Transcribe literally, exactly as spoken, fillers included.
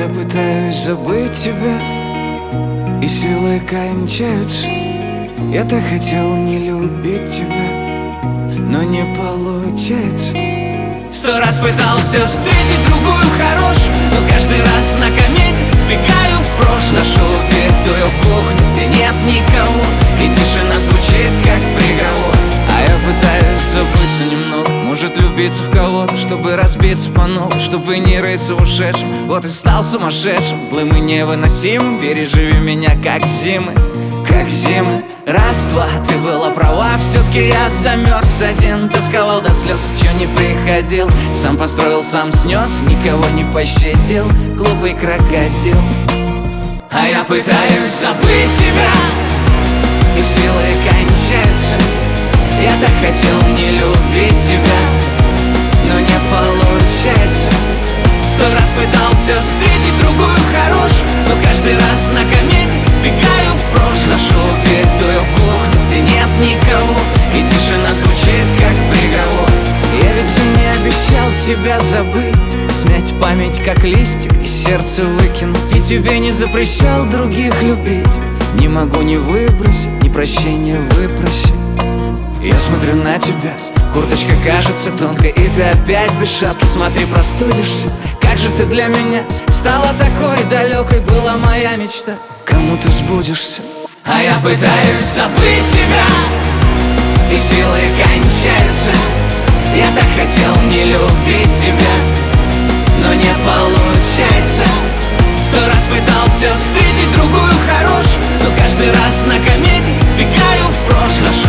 я пытаюсь забыть тебя, и силы кончаются. Я так хотел не любить тебя, но не получается. Сто раз пытался встретить другую хорошую, но каждый раз на комете сбегаю в прошлое. Нашел убитую кухню, где нет никого, и тишина звучит как приговор. А я пытаюсь забыться немного, может влюбиться в кого-то, чтобы разбиться по новой, чтобы не рыться в ушедшем. Вот и стал сумасшедшим, злым и невыносимым. Переживи меня как зимы, как зимы. Раз-два, ты была права, все-таки я замерз один. Тосковал до слез, чё не приходил. Сам построил, сам снес, никого не пощадил. Глупый крокодил. А я пытаюсь забыть тебя, и силы кончаются. Я так хотел не любить тебя, но не получается. Сто раз пытался встретить другую хорошую, но каждый раз на комете сбегаю в прошлое. Нашел убитую кухню, где нет никого, и тишина звучит как приговор. Я ведь и не обещал тебя забыть, смять память как листик и сердце выкинуть. И тебе не запрещал других любить, не могу ни выбросить, ни прощения выпросить. Я смотрю на тебя, курточка кажется тонкой, и ты опять без шапки, смотри, простудишься. Как же ты для меня стала такой далекой, была моя мечта, кому ты сбудешься. А я пытаюсь забыть тебя, и силы кончаются. Я так хотел не любить тебя, но не получается. Сто раз пытался встретить другую хорошую, но каждый раз на комете сбегаю в прошлое.